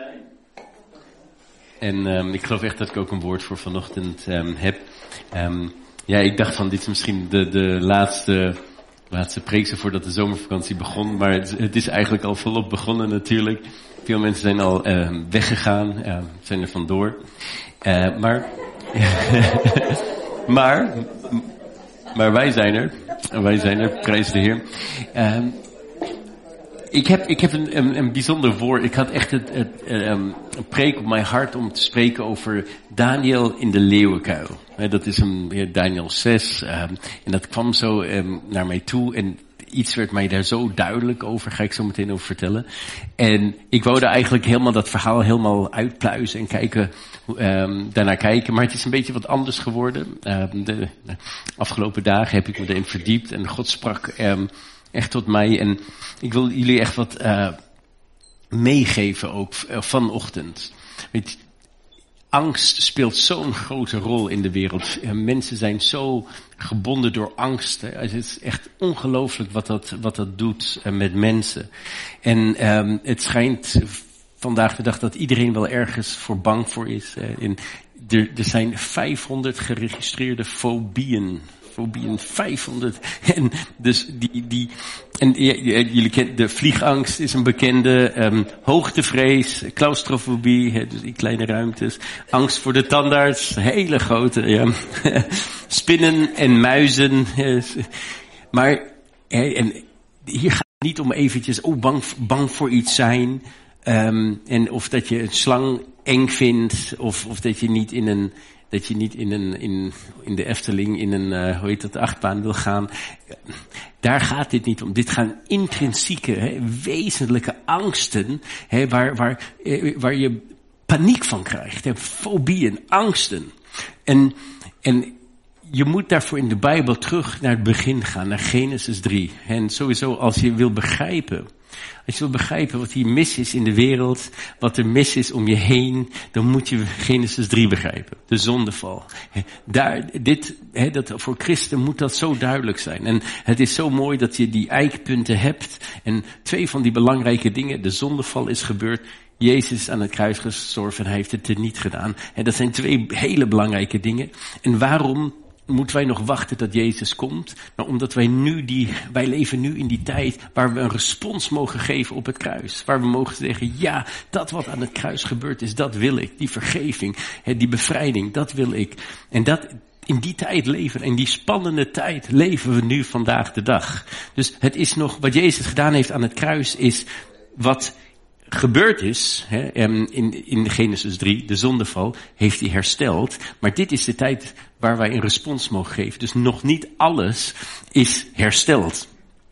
En ik geloof echt dat ik ook een woord voor vanochtend heb. Ja, ik dacht van dit is misschien de laatste preekse voordat de zomervakantie begon. Maar het is eigenlijk al volop begonnen natuurlijk. Veel mensen zijn al weggegaan, zijn er vandoor. Maar wij zijn er. Wij zijn er, prijs de Heer. Ik heb een bijzonder woord. Ik had echt een preek op mijn hart om te spreken over Daniel in de leeuwenkuil. Dat is Daniel 6. En dat kwam zo naar mij toe. En iets werd mij daar zo duidelijk over. Ga ik zo meteen over vertellen. En ik wou daar eigenlijk helemaal dat verhaal helemaal uitpluizen en kijken, daarnaar kijken. Maar het is een beetje wat anders geworden. De afgelopen dagen heb ik me erin verdiept. En God sprak echt tot mij. En ik wil jullie echt wat meegeven ook vanochtend. Weet je, angst speelt zo'n grote rol in de wereld. Mensen zijn zo gebonden door angst. Het is echt ongelooflijk wat dat doet met mensen. En het schijnt vandaag de dag dat iedereen wel ergens voor bang voor is. Er zijn 500 geregistreerde fobieën. 500. En dus jullie kennen de vliegangst is een bekende, hoogtevrees, claustrofobie, dus in kleine ruimtes, angst voor de tandarts, hele grote, ja. Spinnen en muizen. Maar en hier gaat het niet om eventjes bang voor iets zijn, en of dat je een slang eng vindt, of dat je niet in de Efteling in een, achtbaan wil gaan. Daar gaat dit niet om. Dit gaan intrinsieke, wezenlijke angsten, waar je paniek van krijgt. Fobieën, angsten. En je moet daarvoor in de Bijbel terug naar het begin gaan, naar Genesis 3. En sowieso als je wil begrijpen wat hier mis is in de wereld, wat er mis is om je heen, dan moet je Genesis 3 begrijpen. De zondeval. Dat voor christen moet dat zo duidelijk zijn. En het is zo mooi dat je die eikpunten hebt. En 2 van die belangrijke dingen, de zondeval is gebeurd. Jezus is aan het kruis gestorven en hij heeft het teniet gedaan. En dat zijn 2 hele belangrijke dingen. En waarom moeten wij nog wachten dat Jezus komt? Nou, omdat wij leven nu in die tijd waar we een respons mogen geven op het kruis. Waar we mogen zeggen, ja, dat wat aan het kruis gebeurd is, dat wil ik. Die vergeving, die bevrijding, dat wil ik. En in die tijd leven, in die spannende tijd leven we nu vandaag de dag. Dus het is nog, wat Jezus gedaan heeft aan het kruis is wat gebeurd is, in Genesis 3, de zondeval, heeft hij hersteld. Maar dit is de tijd waar wij een respons mogen geven. Dus nog niet alles is hersteld.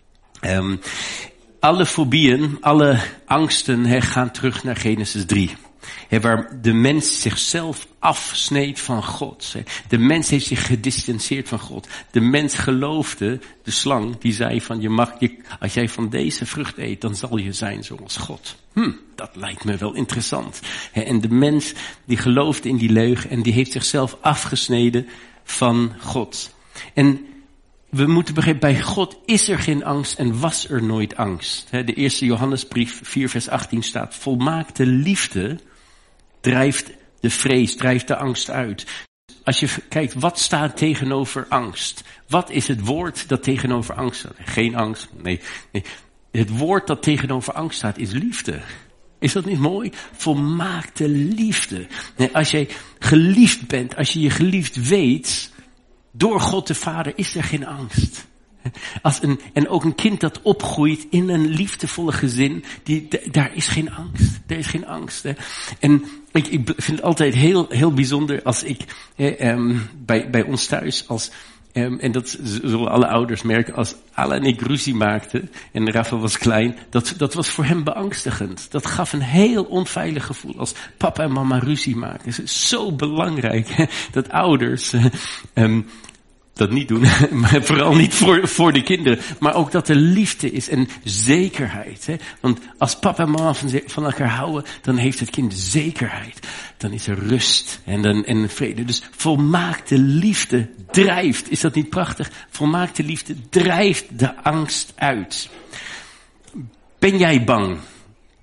Alle fobieën, alle angsten gaan terug naar Genesis 3. Waar de mens zichzelf afsneed van God. De mens heeft zich gedistanceerd van God. De mens geloofde, de slang, die zei van als jij van deze vrucht eet, dan zal je zijn zoals God. Dat lijkt me wel interessant. En de mens die geloofde in die leugen en die heeft zichzelf afgesneden van God. En we moeten begrijpen, bij God is er geen angst en was er nooit angst. De eerste Johannesbrief 4 vers 18 staat, volmaakte liefde drijft de vrees, drijft de angst uit. Als je kijkt, wat staat tegenover angst? Wat is het woord dat tegenover angst staat? Geen angst, nee. Het woord dat tegenover angst staat is liefde. Is dat niet mooi? Volmaakte liefde. Als jij geliefd bent, als je je geliefd weet, door God de Vader is er geen angst. En ook een kind dat opgroeit in een liefdevolle gezin, daar is geen angst. Er is geen angst. En ik vind het altijd heel, heel bijzonder als ik bij ons thuis, en dat zullen alle ouders merken, als Ala en ik ruzie maakten en Rafa was klein, dat was voor hem beangstigend. Dat gaf een heel onveilig gevoel als papa en mama ruzie maakten. Het is zo belangrijk dat ouders dat niet doen, maar vooral niet voor de kinderen. Maar ook dat er liefde is en zekerheid. Want als papa en mama van elkaar houden, dan heeft het kind zekerheid. Dan is er rust en vrede. Dus volmaakte liefde drijft. Is dat niet prachtig? Volmaakte liefde drijft de angst uit. Ben jij bang?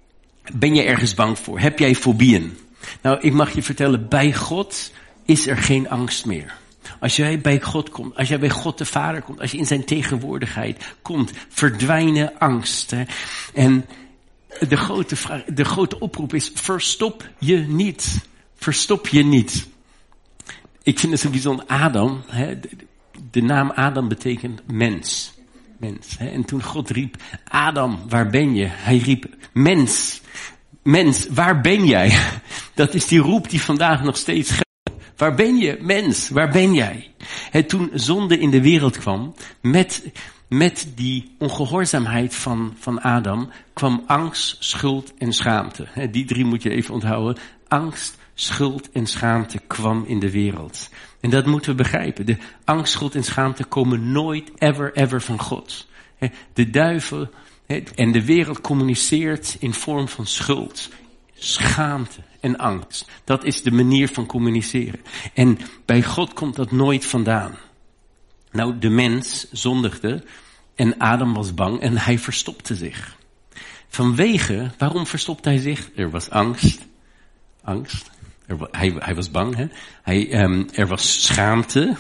Ben je ergens bang voor? Heb jij fobieën? Nou, ik mag je vertellen, bij God is er geen angst meer. Als jij bij God komt, als jij bij God de Vader komt, als je in zijn tegenwoordigheid komt, verdwijnen angst. Hè? En de grote oproep is, verstop je niet. Verstop je niet. Ik vind het zo bijzonder, Adam, hè, de naam Adam betekent mens. Mens. Hè? En toen God riep, Adam, waar ben je? Hij riep, mens, waar ben jij? Dat is die roep die vandaag nog steeds geldt. Waar ben je, mens? Waar ben jij? Hè, toen zonde in de wereld kwam, met die ongehoorzaamheid van Adam, kwam angst, schuld en schaamte. Hè, die 3 moet je even onthouden. Angst, schuld en schaamte kwam in de wereld. En dat moeten we begrijpen. De angst, schuld en schaamte komen nooit, ever van God. De duivel en de wereld communiceert in vorm van schuld, schaamte en angst. Dat is de manier van communiceren. En bij God komt dat nooit vandaan. Nou, de mens zondigde en Adam was bang en hij verstopte zich. Waarom verstopte hij zich? Er was angst. Hij was bang, hè? Er was schaamte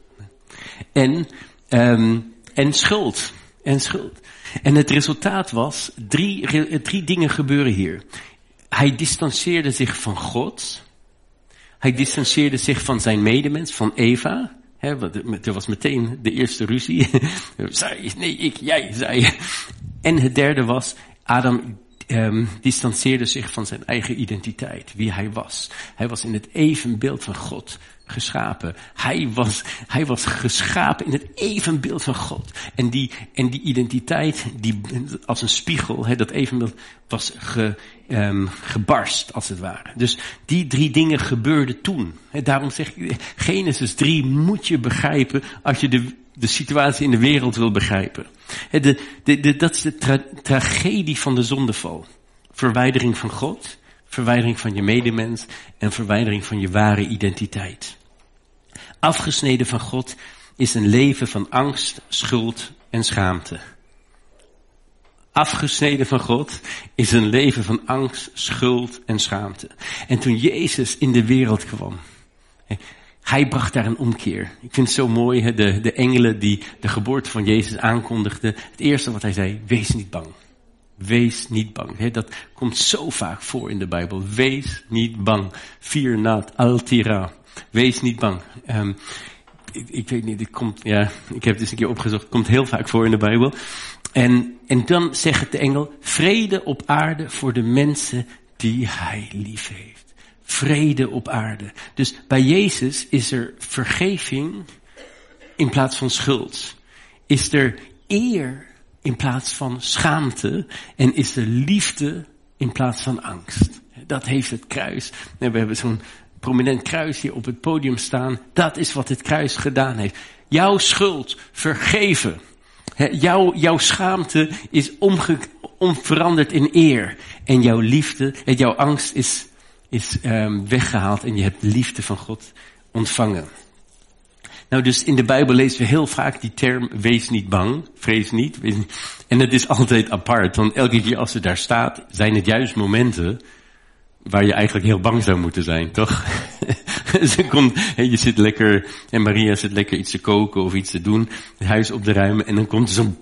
en schuld. En het resultaat was, drie dingen gebeuren hier. Hij distanceerde zich van God. Hij distanceerde zich van zijn medemens, van Eva. Er was meteen de eerste ruzie. Zij, nee, ik, jij, zij. En het derde was, Adam distanceerde zich van zijn eigen identiteit, wie hij was. Hij was in het evenbeeld van God geschapen. Hij was geschapen in het evenbeeld van God. En die identiteit, die als een spiegel, dat evenbeeld was gebarst, als het ware. Dus die 3 dingen gebeurden toen. Daarom zeg ik, Genesis 3 moet je begrijpen als je de situatie in de wereld wil begrijpen. Dat is de tragedie van de zondeval. Verwijdering van God, verwijdering van je medemens en verwijdering van je ware identiteit. Afgesneden van God is een leven van angst, schuld en schaamte. Afgesneden van God is een leven van angst, schuld en schaamte. En toen Jezus in de wereld kwam, hij bracht daar een omkeer. Ik vind het zo mooi, de engelen die de geboorte van Jezus aankondigden. Het eerste wat hij zei, wees niet bang. Wees niet bang. Dat komt zo vaak voor in de Bijbel. Wees niet bang. Fear not, altira. Wees niet bang. Ik weet niet, ik heb het eens een keer opgezocht. Het komt heel vaak voor in de Bijbel. En dan zegt de engel, vrede op aarde voor de mensen die hij lief heeft. Vrede op aarde. Dus bij Jezus is er vergeving in plaats van schuld. Is er eer in plaats van schaamte. En is er liefde in plaats van angst. Dat heeft het kruis. En we hebben zo'n prominent kruis hier op het podium staan. Dat is wat het kruis gedaan heeft. Jouw schuld vergeven. Jouw schaamte is omveranderd in eer. En jouw liefde, jouw angst is weggehaald en je hebt liefde van God ontvangen. Nou, dus in de Bijbel lezen we heel vaak die term, wees niet bang, vrees niet. En het is altijd apart, want elke keer als het daar staat, zijn het juist momenten waar je eigenlijk heel bang zou moeten zijn, toch? Je zit lekker, en Maria zit lekker iets te koken of iets te doen, het huis op de ruimen, en dan komt zo'n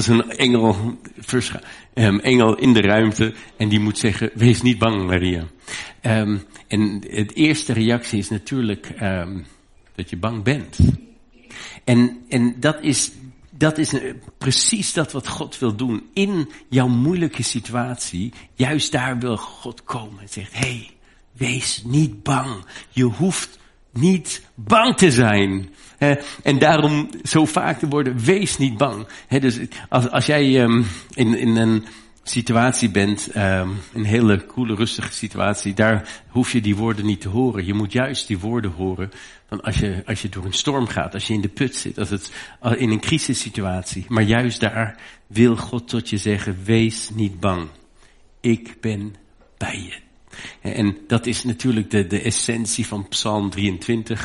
engel in de ruimte, en die moet zeggen, wees niet bang, Maria. En het eerste reactie is natuurlijk dat je bang bent. En dat is precies dat wat God wil doen. In jouw moeilijke situatie, juist daar wil God komen en zegt, hey, wees niet bang. Je hoeft niet bang te zijn. En daarom zo vaak te worden, wees niet bang. Dus als jij in een situatie bent, een hele coole, rustige situatie, daar hoef je die woorden niet te horen. Je moet juist die woorden horen van als je door een storm gaat, als je in de put zit, als het in een crisissituatie. Maar juist daar wil God tot je zeggen, wees niet bang. Ik ben bij je. En dat is natuurlijk de essentie van Psalm 23.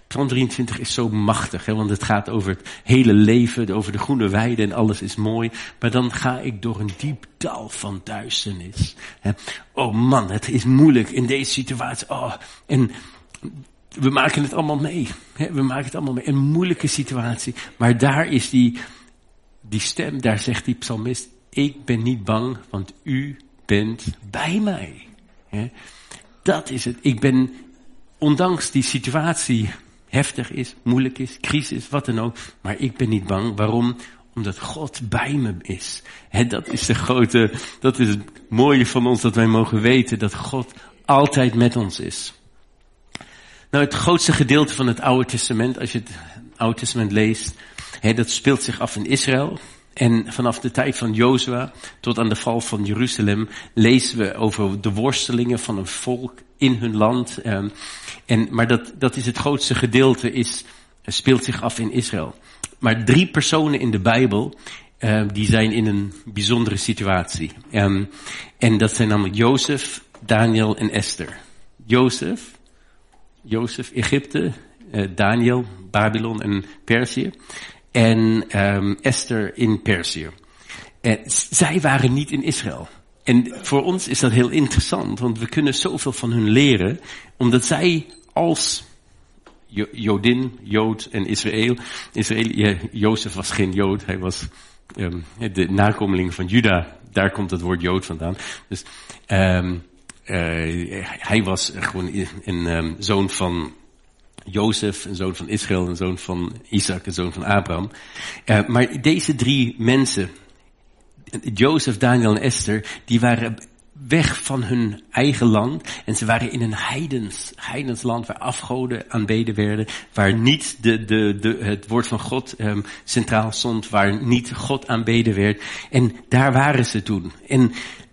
Psalm 23 is zo machtig, hè, want het gaat over het hele leven, over de groene weide en alles is mooi. Maar dan ga ik door een diep dal van duisternis. Hè. Oh man, het is moeilijk in deze situatie. Oh, en we maken het allemaal mee. Hè, we maken het allemaal mee. Een moeilijke situatie. Maar daar is die stem, daar zegt die psalmist, ik ben niet bang, want u bent bij mij. Hè. Dat is het. Ik ben, ondanks die situatie heftig is, moeilijk is, crisis, wat dan ook. Maar ik ben niet bang. Waarom? Omdat God bij me is. He, dat is het mooie van ons, dat wij mogen weten dat God altijd met ons is. Nou, het grootste gedeelte van het Oude Testament, als je het Oude Testament leest, dat speelt zich af in Israël. En vanaf de tijd van Jozua tot aan de val van Jeruzalem lezen we over de worstelingen van een volk in hun land. Maar dat is het grootste gedeelte, speelt zich af in Israël. Maar 3 personen in de Bijbel, die zijn in een bijzondere situatie. En dat zijn namelijk Jozef, Daniel en Esther. Jozef, Egypte, Daniel, Babylon en Perzië. En Esther in Perzië. Zij waren niet in Israël. En voor ons is dat heel interessant, want we kunnen zoveel van hun leren, omdat zij als Jodin, Jood en Israël, Jozef was geen Jood, hij was de nakomeling van Juda, daar komt het woord Jood vandaan. Dus hij was gewoon een zoon van Jozef, een zoon van Israël, een zoon van Isaac, een zoon van Abraham. Maar deze 3 mensen, Jozef, Daniel en Esther, die waren weg van hun eigen land. En ze waren in een heidens land waar afgoden aanbeden werden. Waar niet het woord van God centraal stond. Waar niet God aanbeden werd. En daar waren ze toen. En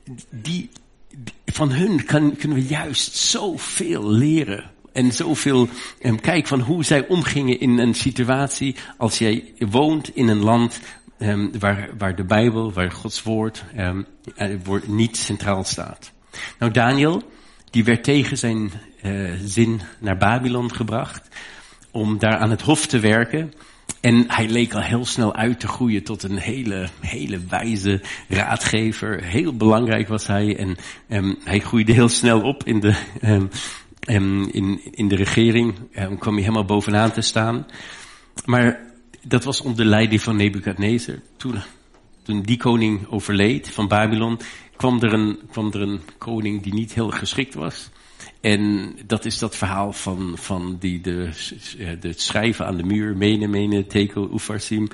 van hun kunnen we juist zoveel leren. En zoveel, kijk van hoe zij omgingen in een situatie als jij woont in een land waar de Bijbel, waar Gods woord niet centraal staat. Nou, Daniel, die werd tegen zijn zin naar Babylon gebracht om daar aan het hof te werken. En hij leek al heel snel uit te groeien tot een hele wijze raadgever. Heel belangrijk was hij en hij groeide heel snel op in de regering, kwam hij helemaal bovenaan te staan. Maar dat was onder leiding van Nebukadnezar. Toen die koning overleed van Babylon, kwam er een koning die niet heel geschikt was. En dat is dat verhaal van de schrijven aan de muur, Mene, Tekel, Ufarsim.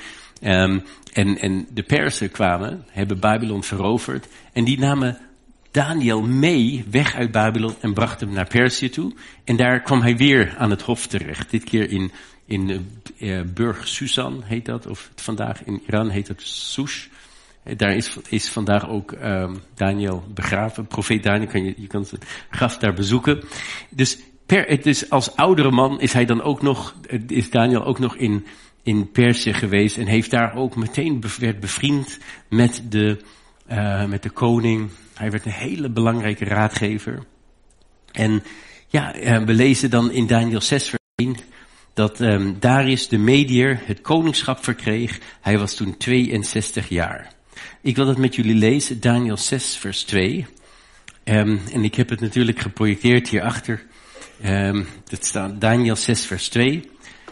En de Persen kwamen, hebben Babylon veroverd. En die namen Daniel mee, weg uit Babylon, en bracht hem naar Perzië toe. En daar kwam hij weer aan het hof terecht. Dit keer in Burg Susan heet dat, of vandaag in Iran heet het Sush. Daar is vandaag ook Daniel begraven. Profeet Daniel, je kan het graf daar bezoeken. Dus als oudere man is Daniel ook nog in Perzië geweest en heeft daar ook meteen werd bevriend met de koning. Hij werd een hele belangrijke raadgever. En ja, we lezen dan in Daniel 6 vers 1 dat Darius de Mediër het koningschap verkreeg. Hij was toen 62 jaar. Ik wil dat met jullie lezen, Daniel 6 vers 2. En ik heb het natuurlijk geprojecteerd hierachter. Dat staat Daniel 6 vers 2.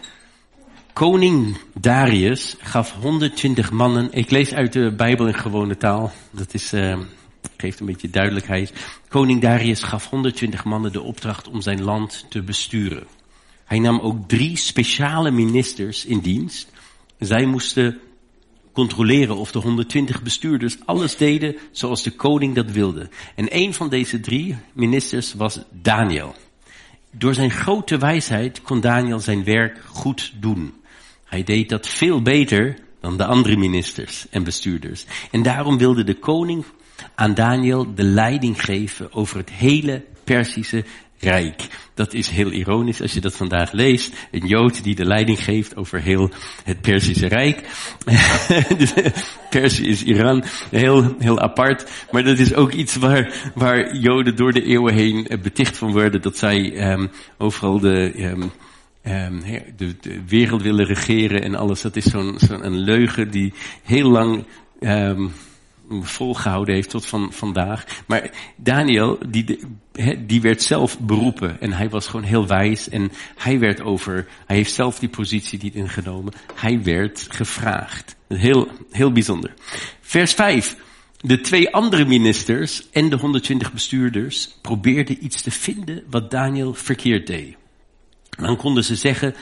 Koning Darius gaf 120 mannen. Ik lees uit de Bijbel in gewone taal. Dat geeft een beetje duidelijkheid. Koning Darius gaf 120 mannen de opdracht om zijn land te besturen. Hij nam ook 3 speciale ministers in dienst. Zij moesten controleren of de 120 bestuurders alles deden zoals de koning dat wilde. En een van deze 3 ministers was Daniel. Door zijn grote wijsheid kon Daniel zijn werk goed doen. Hij deed dat veel beter dan de andere ministers en bestuurders. En daarom wilde de koning aan Daniel de leiding geven over het hele Perzische Rijk. Dat is heel ironisch als je dat vandaag leest. Een Jood die de leiding geeft over heel het Perzische Rijk. Dus Perzië is Iran, heel apart. Maar dat is ook iets waar Joden door de eeuwen heen beticht van worden. Dat zij overal de wereld willen regeren en alles. Dat is zo'n leugen die heel lang volgehouden heeft tot vandaag. Maar Daniel, die werd zelf beroepen en hij was gewoon heel wijs en hij heeft zelf die positie niet ingenomen. Hij werd gevraagd. Heel, heel bijzonder. Vers 5. De 2 andere ministers en de 120 bestuurders probeerden iets te vinden wat Daniel verkeerd deed. Dan konden ze zeggen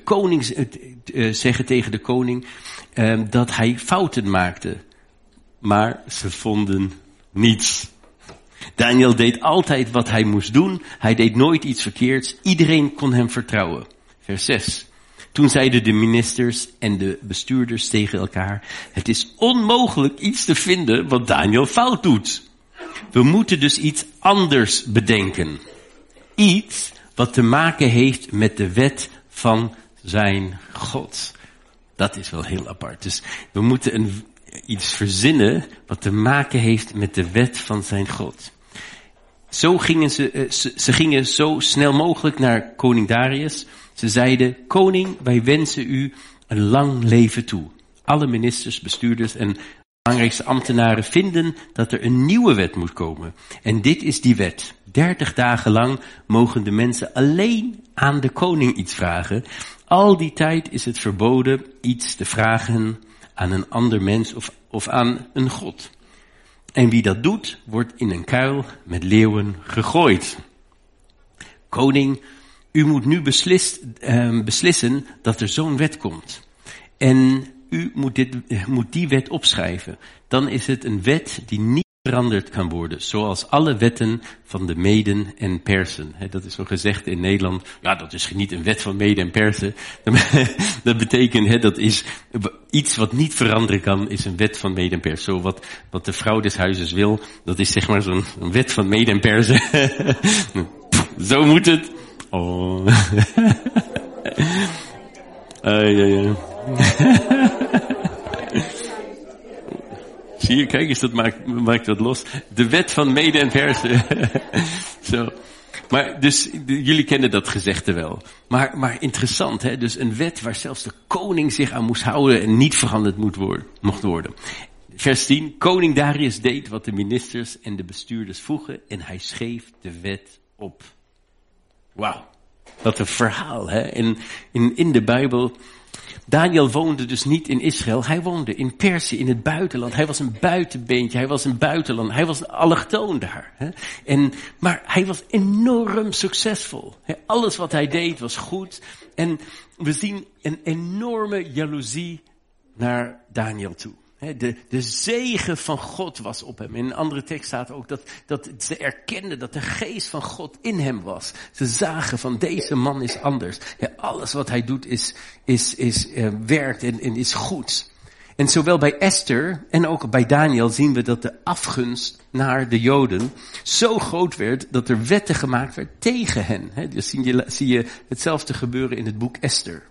tegen de koning dat hij fouten maakte. Maar ze vonden niets. Daniel deed altijd wat hij moest doen. Hij deed nooit iets verkeerds. Iedereen kon hem vertrouwen. Vers 6. Toen zeiden de ministers en de bestuurders tegen elkaar: het is onmogelijk iets te vinden wat Daniel fout doet. We moeten dus iets anders bedenken. Iets wat te maken heeft met de wet van zijn God. Dat is wel heel apart. Dus we moeten iets verzinnen wat te maken heeft met de wet van zijn God. Zo gingen ze gingen zo snel mogelijk naar koning Darius. Ze zeiden: koning, wij wensen u een lang leven toe. Alle ministers, bestuurders en belangrijkste ambtenaren vinden dat er een nieuwe wet moet komen. En dit is die wet. 30 dagen lang mogen de mensen alleen aan de koning iets vragen. Al die tijd is het verboden iets te vragen aan een ander mens of aan een god. En wie dat doet, wordt in een kuil met leeuwen gegooid. Koning, u moet nu beslissen dat er zo'n wet komt. En u moet die wet opschrijven. Dan is het een wet die niet veranderd kan worden. Zoals alle wetten van de Meden en Persen. Dat is zo gezegd in Nederland. Ja, dat is niet een wet van Meden en Persen. Dat betekent, dat is iets wat niet veranderen kan, is een wet van Meden en Persen. Zo wat de vrouw des huizes wil, dat is zeg maar zo'n wet van Meden en Persen. Zo moet het. Oh. Ja. Zie je, kijk eens, dat maakt dat los. De wet van Mede en Persen. Zo. Maar dus, jullie kennen dat gezegde wel. Maar interessant, hè? Dus een wet waar zelfs de koning zich aan moest houden en niet veranderd mocht worden. Vers 10. Koning Darius deed wat de ministers en de bestuurders vroegen en hij schreef de wet op. Wauw. Wat een verhaal, hè? In de Bijbel. Daniel woonde dus niet in Israël. Hij woonde in Perzië, in het buitenland. Hij was een buitenbeentje. Hij was een buitenland. Hij was een allochtoon daar. Hè? Maar hij was enorm succesvol. Alles wat hij deed was goed. En we zien een enorme jaloezie naar Daniel toe. De zegen van God was op hem. In een andere tekst staat ook dat ze erkenden dat de geest van God in hem was. Ze zagen van deze man is anders. Alles wat hij doet werkt en is goed. En zowel bij Esther en ook bij Daniel zien we dat de afgunst naar de Joden zo groot werd dat er wetten gemaakt werd tegen hen. Dus zie je hetzelfde gebeuren in het boek Esther.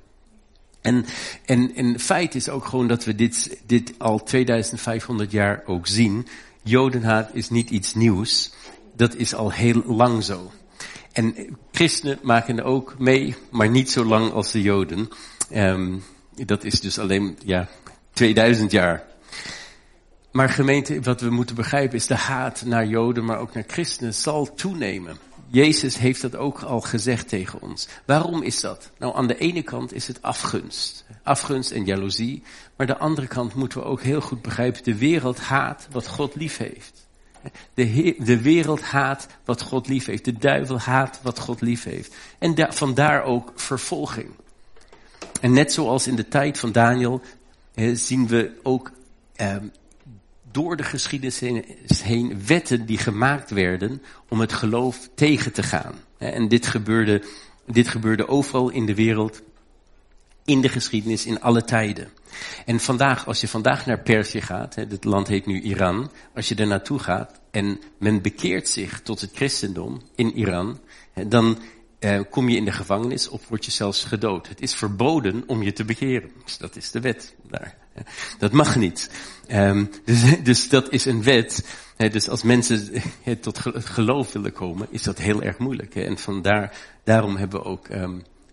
En feit is ook gewoon dat we dit al 2500 jaar ook zien. Jodenhaat is niet iets nieuws. Dat is al heel lang zo. En christenen maken er ook mee, maar niet zo lang als de Joden. Dat is dus alleen 2000 jaar. Maar gemeente, wat we moeten begrijpen is de haat naar Joden, maar ook naar christenen zal toenemen. Jezus heeft dat ook al gezegd tegen ons. Waarom is dat? Nou, aan de ene kant is het afgunst. Afgunst en jaloezie. Maar aan de andere kant moeten we ook heel goed begrijpen, de wereld haat wat God lief heeft. De wereld haat wat God lief heeft. De duivel haat wat God lief heeft. En vandaar ook vervolging. En net zoals in de tijd van Daniel zien we ook door de geschiedenis heen wetten die gemaakt werden om het geloof tegen te gaan. En dit gebeurde overal in de wereld, in de geschiedenis, in alle tijden. En als je vandaag naar Perzië gaat, het land heet nu Iran, als je er naartoe gaat en men bekeert zich tot het christendom in Iran, dan kom je in de gevangenis of word je zelfs gedood. Het is verboden om je te bekeren. Dus dat is de wet daar. Dat mag niet. Dus dat is een wet. Dus als mensen tot het geloof willen komen, is dat heel erg moeilijk. En daarom hebben we ook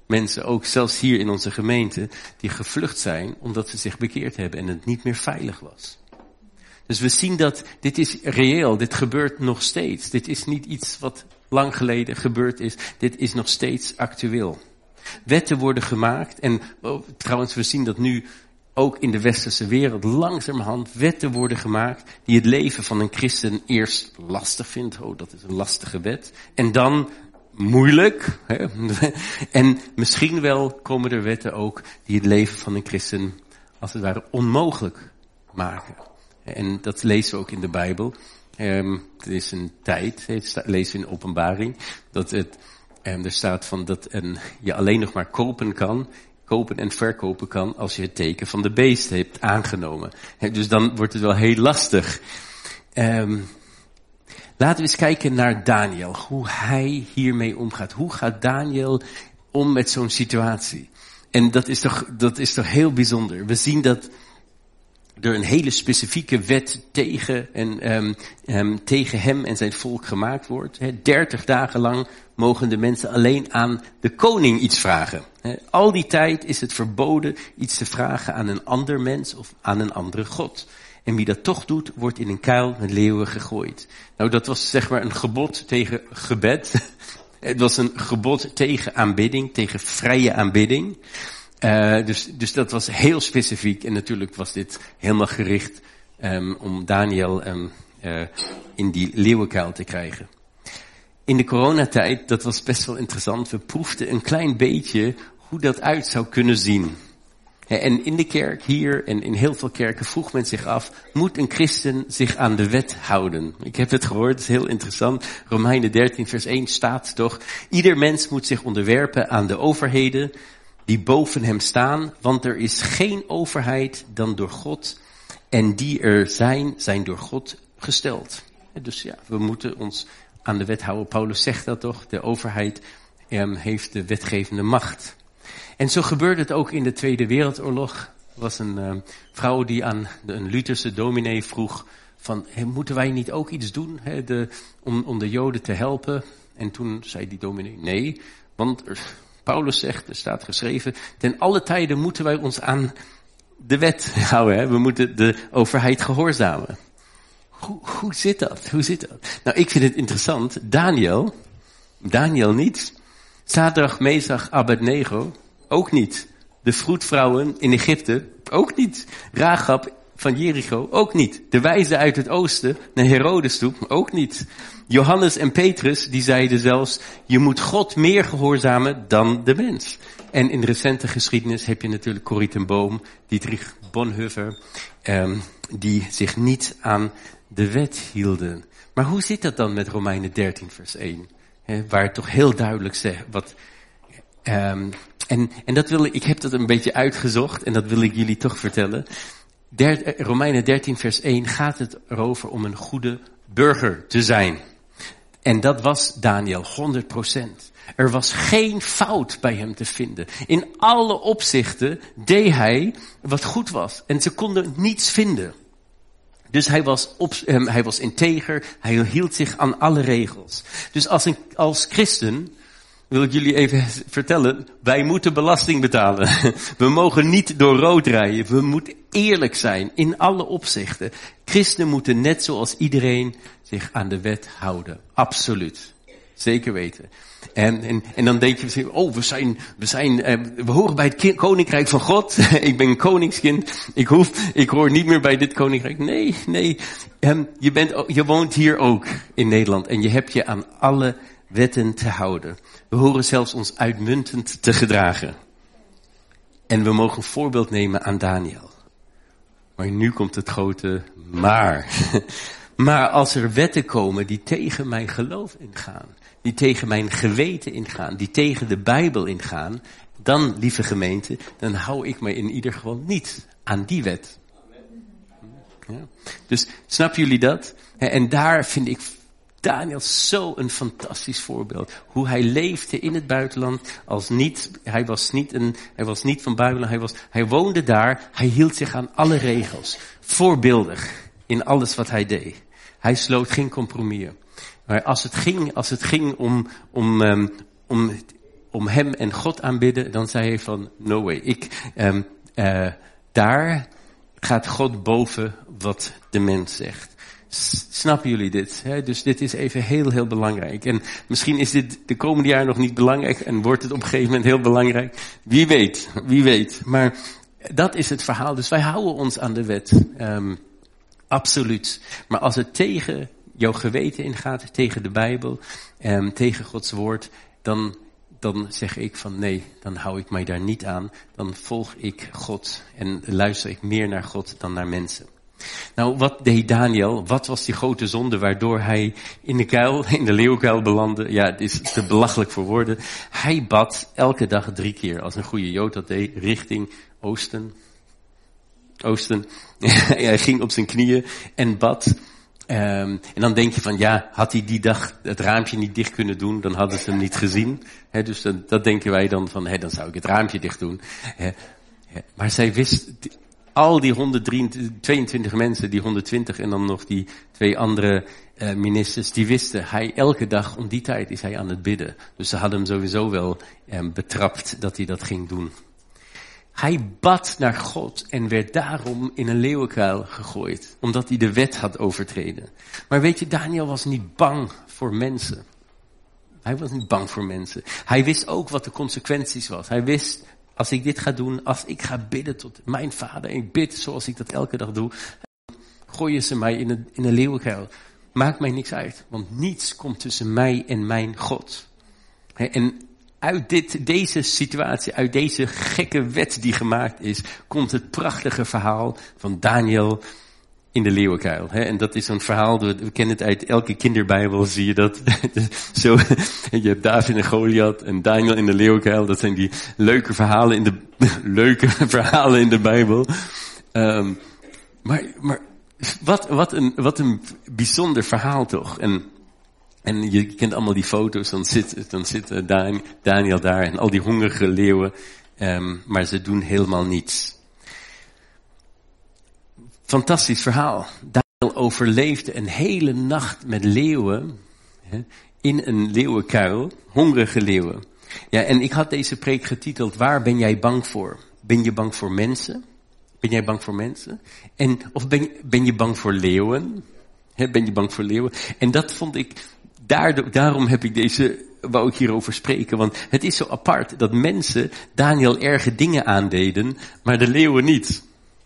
mensen, ook zelfs hier in onze gemeente, die gevlucht zijn omdat ze zich bekeerd hebben en het niet meer veilig was. Dus we zien dat dit is reëel, dit gebeurt nog steeds. Dit is niet iets wat lang geleden gebeurd is, dit is nog steeds actueel. Wetten worden gemaakt en trouwens we zien dat nu ook in de westerse wereld langzamerhand wetten worden gemaakt die het leven van een christen eerst lastig vindt. Oh, dat is een lastige wet. En dan moeilijk. Hè? En misschien wel komen er wetten ook die het leven van een christen als het ware onmogelijk maken. En dat lezen we ook in de Bijbel. Er is een tijd, lezen we in Openbaring, dat er staat van dat je alleen nog maar kopen en verkopen kan als je het teken van de beest hebt aangenomen. Dus dan wordt het wel heel lastig. Laten we eens kijken naar Daniel, hoe hij hiermee omgaat. Hoe gaat Daniel om met zo'n situatie? En dat is toch heel bijzonder. We zien dat er een hele specifieke wet tegen hem en zijn volk gemaakt wordt. 30 dagen lang mogen de mensen alleen aan de koning iets vragen. Al die tijd is het verboden iets te vragen aan een ander mens of aan een andere god. En wie dat toch doet, wordt in een kuil met leeuwen gegooid. Nou, dat was zeg maar een gebod tegen gebed. Het was een gebod tegen aanbidding, tegen vrije aanbidding. Dus dat was heel specifiek. En natuurlijk was dit helemaal gericht om Daniel in die leeuwenkuil te krijgen. In de coronatijd, dat was best wel interessant. We proefden een klein beetje hoe dat uit zou kunnen zien. En in de kerk hier en in heel veel kerken vroeg men zich af, moet een christen zich aan de wet houden? Ik heb het gehoord, het is heel interessant. Romeinen 13 vers 1 staat toch, ieder mens moet zich onderwerpen aan de overheden die boven hem staan, want er is geen overheid dan door God en die er zijn door God gesteld. Dus ja, we moeten ons aan de wet houden. Paulus zegt dat toch, de overheid heeft de wetgevende macht. En zo gebeurde het ook in de Tweede Wereldoorlog. Er was een vrouw die aan een Lutherse dominee vroeg van, moeten wij niet ook iets doen om de Joden te helpen? En toen zei die dominee, nee, want Paulus zegt, er staat geschreven, ten alle tijden moeten wij ons aan de wet houden. We moeten de overheid gehoorzamen. Hoe zit dat? Nou, ik vind het interessant. Daniel niet. Sadrach, Mesach, Abednego, ook niet. De vroedvrouwen in Egypte, ook niet. Rahab van Jericho, ook niet. De wijzen uit het oosten naar Herodes toe, ook niet. Johannes en Petrus, die zeiden zelfs, je moet God meer gehoorzamen dan de mens. En in de recente geschiedenis heb je natuurlijk Corrie ten Boom, Dietrich Bonhoeffer, die zich niet aan de wet hielden. Maar hoe zit dat dan met Romeinen 13 vers 1? Waar het toch heel duidelijk zegt wat. En ik heb dat een beetje uitgezocht en dat wil ik jullie toch vertellen. Romeinen 13 vers 1 gaat het erover om een goede burger te zijn. En dat was Daniel 100%. Er was geen fout bij hem te vinden. In alle opzichten deed hij wat goed was. En ze konden niets vinden. Dus hij was integer, hij hield zich aan alle regels. Dus als christen wil ik jullie even vertellen, wij moeten belasting betalen. We mogen niet door rood rijden, we moeten eerlijk zijn in alle opzichten. Christenen moeten net zoals iedereen zich aan de wet houden. Absoluut. Zeker weten. En dan denk je misschien, we horen bij het koninkrijk van God. Ik ben een koningskind. Ik hoor niet meer bij dit koninkrijk. Nee. Je woont hier ook in Nederland en je hebt je aan alle wetten te houden. We horen zelfs ons uitmuntend te gedragen. En we mogen voorbeeld nemen aan Daniel. Maar nu komt het grote maar. Maar als er wetten komen die tegen mijn geloof ingaan, die tegen mijn geweten ingaan, die tegen de Bijbel ingaan, dan, lieve gemeente, dan hou ik me in ieder geval niet aan die wet. Ja. Dus snappen jullie dat? En daar vind ik Daniel zo een fantastisch voorbeeld. Hoe hij leefde in het buitenland hij was niet van Babylon, hij woonde daar, hij hield zich aan alle regels. Voorbeeldig in alles wat hij deed. Hij sloot geen compromis. Maar als het ging om hem en God aanbidden, dan zei hij van, no way. Daar gaat God boven wat de mens zegt. Snappen jullie dit? Hè? Dus dit is even heel, heel belangrijk. En misschien is dit de komende jaar nog niet belangrijk en wordt het op een gegeven moment heel belangrijk. Wie weet. Maar dat is het verhaal. Dus wij houden ons aan de wet. Absoluut. Maar als het tegen jouw geweten ingaat, tegen de Bijbel, tegen Gods woord, dan zeg ik van nee, dan hou ik mij daar niet aan. Dan volg ik God en luister ik meer naar God dan naar mensen. Nou, wat deed Daniel? Wat was die grote zonde waardoor hij in de leeuwkuil belandde? Ja, het is te belachelijk voor woorden. Hij bad elke dag 3 keer, als een goede Jood dat deed, richting oosten. Hij ging op zijn knieën en bad. En dan denk je van, ja, had hij die dag het raampje niet dicht kunnen doen, dan hadden ze hem niet gezien. Dus dat denken wij dan van, dan zou ik het raampje dicht doen. Maar zij wist, al die 122 mensen, die 120 en dan nog die 2 andere ministers, die wisten, hij elke dag om die tijd is hij aan het bidden. Dus ze hadden hem sowieso wel betrapt dat hij dat ging doen. Hij bad naar God en werd daarom in een leeuwenkuil gegooid, omdat hij de wet had overtreden. Maar weet je, Daniel was niet bang voor mensen. Hij was niet bang voor mensen. Hij wist ook wat de consequenties was. Hij wist, als ik dit ga doen, als ik ga bidden tot mijn vader, en ik bid zoals ik dat elke dag doe, gooien ze mij in een leeuwenkuil. Maakt mij niks uit, want niets komt tussen mij en mijn God. En uit deze situatie, uit deze gekke wet die gemaakt is, komt het prachtige verhaal van Daniel in de leeuwenkuil. En dat is zo'n verhaal, we kennen het uit elke kinderbijbel, zie je dat. Zo, je hebt David en Goliath en Daniel in de leeuwenkuil. Dat zijn die leuke verhalen in de Bijbel. Maar wat een bijzonder verhaal toch. En je kent allemaal die foto's, dan zit Daniel daar en al die hongerige leeuwen, maar ze doen helemaal niets. Fantastisch verhaal. Daniel overleefde een hele nacht met leeuwen, in een leeuwenkuil, hongerige leeuwen. Ja, en ik had deze preek getiteld, waar ben jij bang voor? Ben je bang voor mensen? Ben jij bang voor mensen? Of ben je bang voor leeuwen? Ben je bang voor leeuwen? En dat vond ik, daarom wou ik hierover spreken, want het is zo apart dat mensen Daniel erge dingen aandeden, maar de leeuwen niet.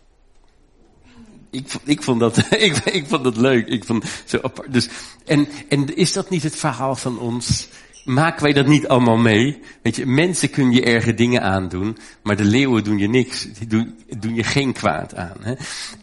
Ik vond dat leuk. Ik vond zo apart. Dus, en is dat niet het verhaal van ons? Maken wij dat niet allemaal mee? Weet je, mensen kun je erge dingen aandoen, maar de leeuwen doen je niks. Die doen je geen kwaad aan. Hè?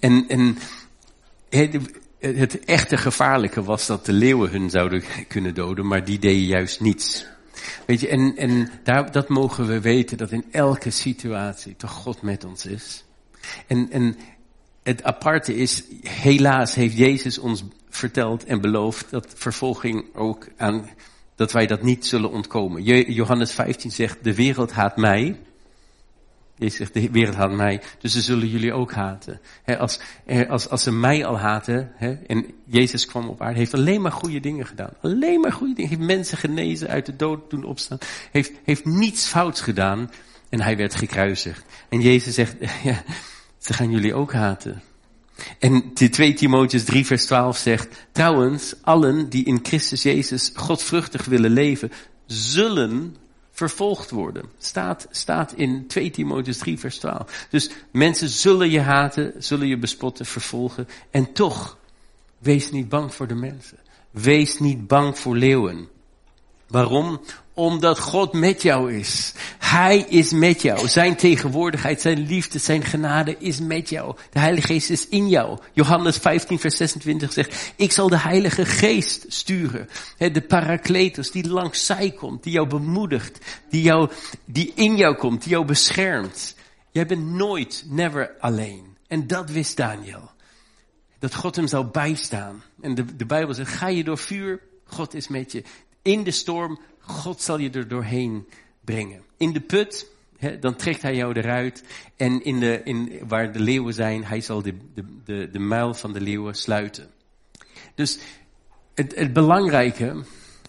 Het echte gevaarlijke was dat de leeuwen hun zouden kunnen doden, maar die deden juist niets. Weet je, dat mogen we weten, dat in elke situatie toch God met ons is. En het aparte is, helaas heeft Jezus ons verteld en beloofd dat vervolging ook dat wij dat niet zullen ontkomen. Johannes 15 zegt, de wereld haat mij. Jezus zegt, de wereld haat mij, dus ze zullen jullie ook haten. Als ze mij al haten, en Jezus kwam op aarde, heeft alleen maar goede dingen gedaan. Alleen maar goede dingen. Heeft mensen genezen, uit de dood doen opstaan. Heeft niets fouts gedaan en hij werd gekruisigd. En Jezus zegt, ja, ze gaan jullie ook haten. En 2 Timotheüs 3 vers 12 zegt, trouwens, allen die in Christus Jezus godvruchtig willen leven, zullen vervolgd worden. Staat in 2 Timotheüs 3 vers 12. Dus mensen zullen je haten, zullen je bespotten, vervolgen. En toch, wees niet bang voor de mensen. Wees niet bang voor leeuwen. Waarom? Omdat God met jou is. Hij is met jou. Zijn tegenwoordigheid, zijn liefde, zijn genade is met jou. De Heilige Geest is in jou. Johannes 15 vers 26 zegt, ik zal de Heilige Geest sturen. De Parakletos die langs zij komt, die jou bemoedigt, die in jou komt, die jou beschermt. Jij bent nooit, never alleen. En dat wist Daniel. Dat God hem zou bijstaan. En de Bijbel zegt, ga je door vuur, God is met je. In de storm, God zal je er doorheen brengen. In de put, dan trekt hij jou eruit. En waar de leeuwen zijn, hij zal de muil van de leeuwen sluiten. Dus het belangrijke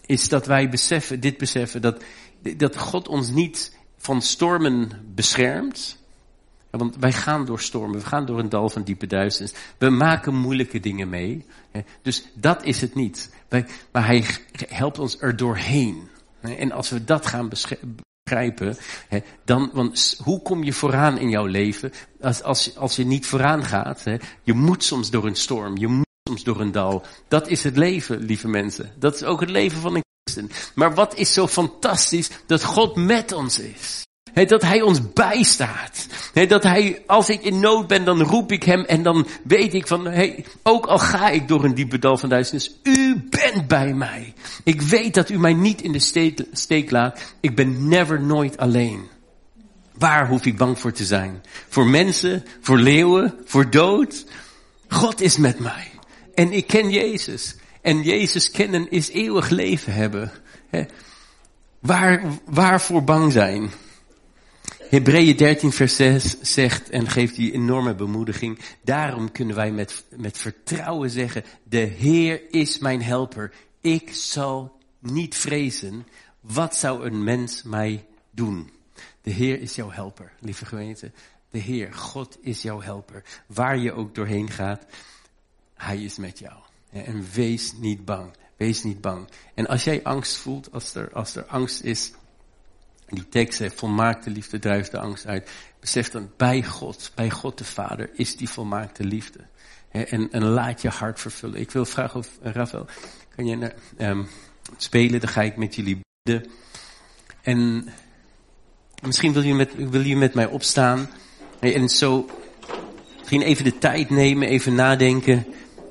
is dat wij beseffen, dat God ons niet van stormen beschermt. Want wij gaan door stormen, we gaan door een dal van diepe duisternis. We maken moeilijke dingen mee. Dus dat is het niet. Maar hij helpt ons er doorheen. En als we dat gaan begrijpen, dan, want hoe kom je vooraan in jouw leven als je niet vooraan gaat? Je moet soms door een storm, je moet soms door een dal. Dat is het leven, lieve mensen. Dat is ook het leven van een christen. Maar wat is zo fantastisch dat God met ons is. Dat hij ons bijstaat. Dat hij, als ik in nood ben, dan roep ik hem en dan weet ik van, ook al ga ik door een diepe dal van duisternis, u bent bij mij. Ik weet dat u mij niet in de steek laat. Ik ben nooit alleen. Waar hoef ik bang voor te zijn? Voor mensen, voor leeuwen, voor dood? God is met mij. En ik ken Jezus. En Jezus kennen is eeuwig leven hebben. Waarvoor bang zijn? Hebreeën 13 vers 6 zegt en geeft die enorme bemoediging. Daarom kunnen wij met vertrouwen zeggen, de Heer is mijn helper. Ik zal niet vrezen. Wat zou een mens mij doen? De Heer is jouw helper, lieve gemeente. De Heer, God is jouw helper. Waar je ook doorheen gaat, hij is met jou. En wees niet bang. Wees niet bang. En als jij angst voelt, als er angst is, die tekst zegt, volmaakte liefde drijft de angst uit. Besef dan, bij God de Vader is die volmaakte liefde. En laat je hart vervullen. Ik wil vragen of, Rafael, kan jij spelen? Dan ga ik met jullie bidden. En misschien wil je met mij opstaan. En zo, misschien even de tijd nemen, even nadenken.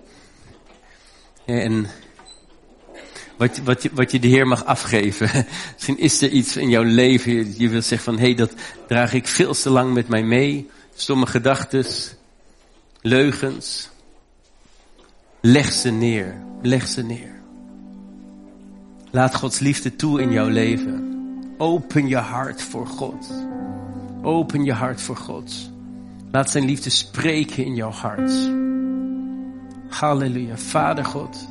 En wat je de Heer mag afgeven. Misschien is er iets in jouw leven. Je wilt zeggen van, dat draag ik veel te lang met mij mee. Stomme gedachtes. Leugens. Leg ze neer. Leg ze neer. Laat Gods liefde toe in jouw leven. Open je hart voor God. Open je hart voor God. Laat zijn liefde spreken in jouw hart. Halleluja. Vader God.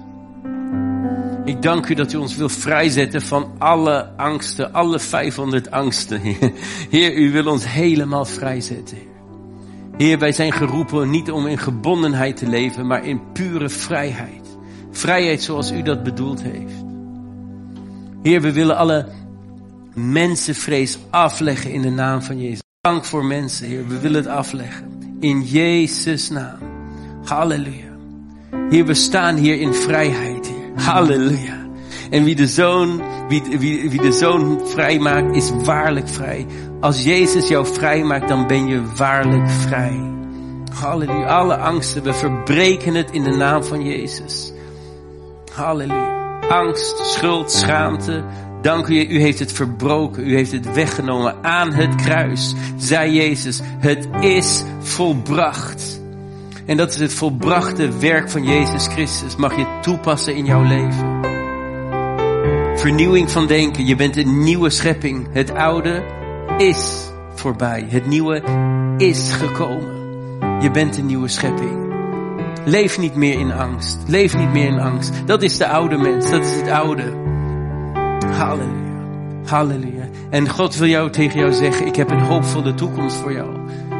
Ik dank u dat u ons wil vrijzetten van alle angsten, alle 500 angsten. Heer, u wil ons helemaal vrijzetten. Heer, wij zijn geroepen niet om in gebondenheid te leven, maar in pure vrijheid. Vrijheid zoals u dat bedoeld heeft. Heer, we willen alle mensenvrees afleggen in de naam van Jezus. Dank voor mensen, Heer, we willen het afleggen. In Jezus' naam. Halleluja. Heer, we staan hier in vrijheid, Heer. Halleluja. En wie de Zoon vrij maakt, is waarlijk vrij. Als Jezus jou vrij maakt, dan ben je waarlijk vrij. Halleluja. Alle angsten, we verbreken het in de naam van Jezus. Halleluja. Angst, schuld, schaamte. Dank u, u heeft het verbroken. U heeft het weggenomen aan het kruis. Zei Jezus, het is volbracht. En dat is het volbrachte werk van Jezus Christus. Mag je toepassen in jouw leven. Vernieuwing van denken. Je bent een nieuwe schepping. Het oude is voorbij. Het nieuwe is gekomen. Je bent een nieuwe schepping. Leef niet meer in angst. Leef niet meer in angst. Dat is de oude mens. Dat is het oude. Halleluja. Halleluja. En God wil tegen jou zeggen, ik heb een hoopvolle toekomst voor jou.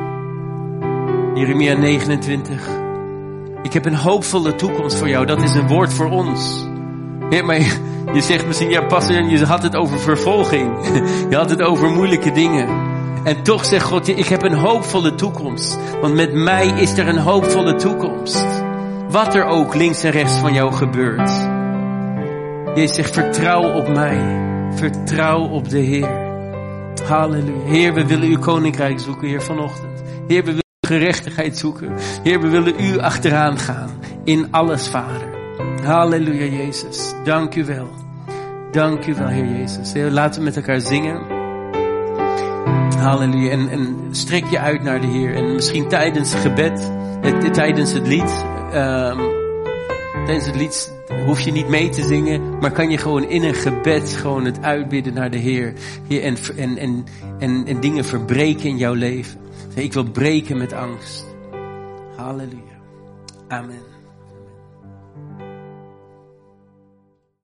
Jeremia 29. Ik heb een hoopvolle toekomst voor jou. Dat is een woord voor ons. Ja, maar je zegt misschien, ja pastor, je had het over vervolging. Je had het over moeilijke dingen. En toch zegt God, ik heb een hoopvolle toekomst. Want met mij is er een hoopvolle toekomst. Wat er ook links en rechts van jou gebeurt. Jezus zegt, vertrouw op mij. Vertrouw op de Heer. Halleluja. Heer, we willen uw koninkrijk zoeken, Heer, vanochtend. Heer, we willen gerechtigheid zoeken. Heer, we willen u achteraan gaan. In alles, Vader. Halleluja, Jezus. Dank u wel. Dank u wel, Heer Jezus. Heer, laten we met elkaar zingen. Halleluja. En strek je uit naar de Heer. En misschien tijdens het gebed, tijdens het lied hoef je niet mee te zingen, maar kan je gewoon in een gebed gewoon het uitbidden naar de Heer. En dingen verbreken in jouw leven. Ik wil breken met angst. Halleluja. Amen.